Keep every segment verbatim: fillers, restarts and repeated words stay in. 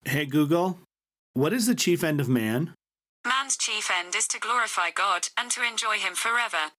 Hey Google, what is the chief end of man? Man's chief end is to glorify God and to enjoy Him forever.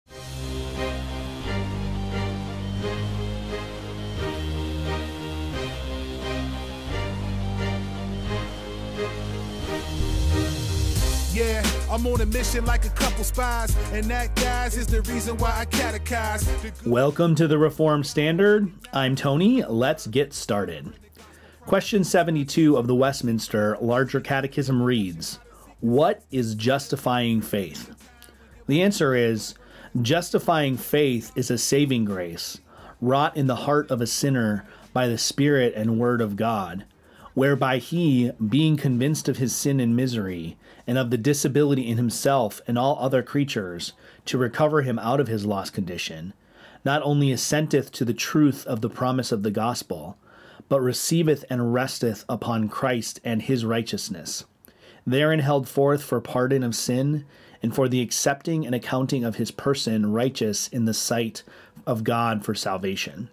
Yeah, I'm on a mission like a couple spies, and that, guys, is the reason why I catechize. Welcome to the Reformed Standard. I'm Tony. Let's get started. Question seventy-two of the Westminster Larger Catechism reads, what is justifying faith? The answer is, justifying faith is a saving grace, wrought in the heart of a sinner by the Spirit and Word of God, whereby he, being convinced of his sin and misery, and of the disability in himself and all other creatures, to recover him out of his lost condition, not only assenteth to the truth of the promise of the gospel, but receiveth and resteth upon Christ and his righteousness, therein held forth for pardon of sin, and for the accepting and accounting of his person righteous in the sight of God for salvation.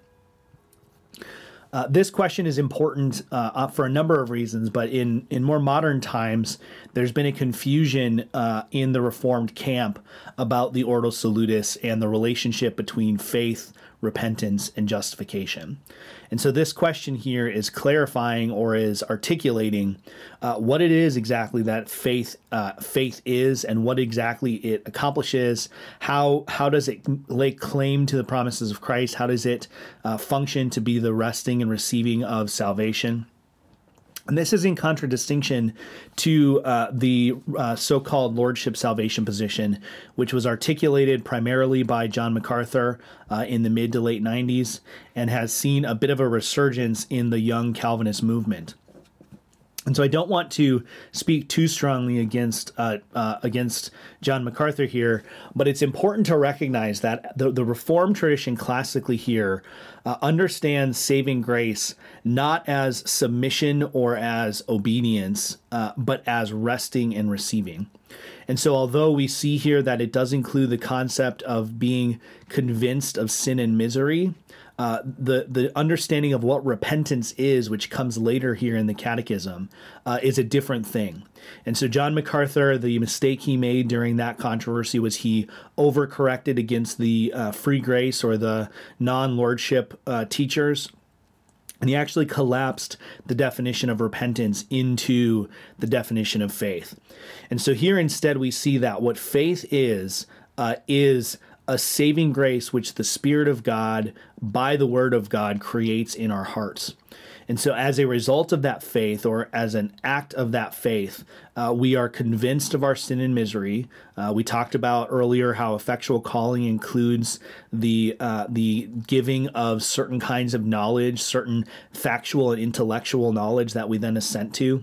Uh, this question is important uh, for a number of reasons, but in, in more modern times, there's been a confusion uh, in the Reformed camp about the Ordo Salutis and the relationship between faith, repentance, and justification. And so this question here is clarifying or is articulating uh, what it is exactly that faith uh, faith is and what exactly it accomplishes. How how does it lay claim to the promises of Christ? How does it uh, function to be the resting and receiving of salvation? And this is in contradistinction to uh, the uh, so-called Lordship salvation position, which was articulated primarily by John MacArthur uh, in the mid to late nineties and has seen a bit of a resurgence in the young Calvinist movement. And so I don't want to speak too strongly against uh, uh, against John MacArthur here, but it's important to recognize that the, the Reformed tradition classically here uh, understands saving grace not as submission or as obedience, uh, but as resting and receiving. And so although we see here that it does include the concept of being convinced of sin and misery, Uh, the the understanding of what repentance is, which comes later here in the Catechism, uh, is a different thing. And so John MacArthur, the mistake he made during that controversy was he overcorrected against the uh, free grace or the non-lordship uh, teachers. And he actually collapsed the definition of repentance into the definition of faith. And so here instead we see that what faith is, uh, is a saving grace which the Spirit of God, by the Word of God, creates in our hearts. And so as a result of that faith, or as an act of that faith, uh, we are convinced of our sin and misery. Uh, we talked about earlier how effectual calling includes the uh, the giving of certain kinds of knowledge, certain factual and intellectual knowledge that we then assent to.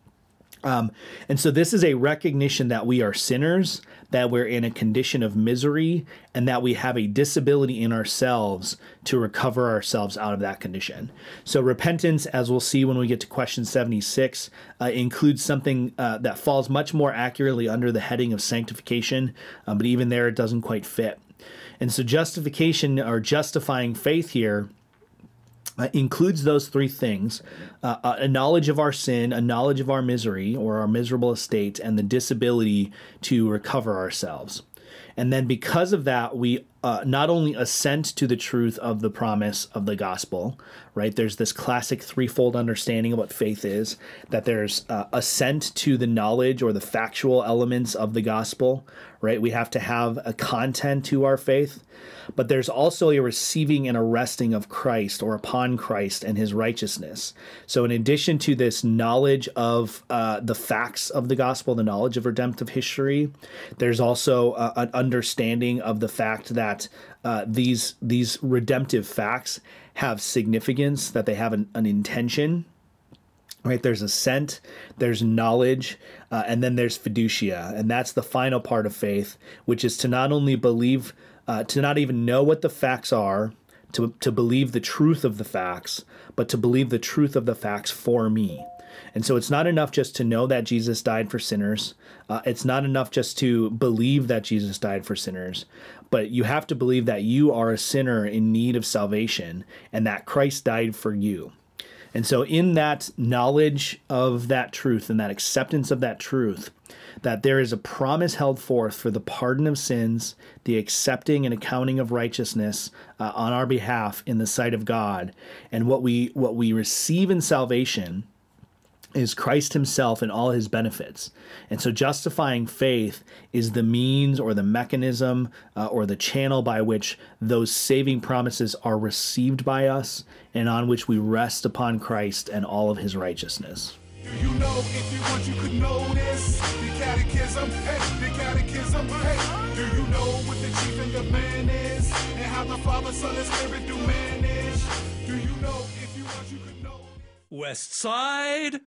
Um, and so this is a recognition that we are sinners, that we're in a condition of misery, and that we have a disability in ourselves to recover ourselves out of that condition. So repentance, as we'll see when we get to question seventy-six, uh, includes something uh, that falls much more accurately under the heading of sanctification, uh, but even there it doesn't quite fit. And so justification or justifying faith here Uh, includes those three things, uh, a knowledge of our sin, a knowledge of our misery or our miserable estate, and the disability to recover ourselves. And then because of that, we uh, not only assent to the truth of the promise of the gospel, right? There's this classic threefold understanding of what faith is, that there's uh, assent to the knowledge or the factual elements of the gospel, right? We have to have a content to our faith. But there's also a receiving and a resting of Christ or upon Christ and his righteousness. So in addition to this knowledge of uh, the facts of the gospel, the knowledge of redemptive history, there's also uh, an understanding of the fact that uh, these these redemptive facts have significance, that they have an, an intention. Right, there's assent, there's knowledge, uh, and then there's fiducia. And that's the final part of faith, which is to not only believe Uh, to not even know what the facts are, to, to believe the truth of the facts, but to believe the truth of the facts for me. And so it's not enough just to know that Jesus died for sinners. Uh, it's not enough just to believe that Jesus died for sinners, but you have to believe that you are a sinner in need of salvation and that Christ died for you. And so in that knowledge of that truth and that acceptance of that truth, that there is a promise held forth for the pardon of sins, the accepting and accounting of righteousness uh, on our behalf in the sight of God. And what we what we receive in salvation is Christ himself and all his benefits. And so justifying faith is the means or the mechanism uh, or the channel by which those saving promises are received by us and on which we rest upon Christ and all of his righteousness. Do you know, if you want, you could know this? The catechism, hey, the catechism, hey. Do you know what the chief and the man is? And how the Father, Son, and Spirit do manage? Do you know, if you want, you could know? West Side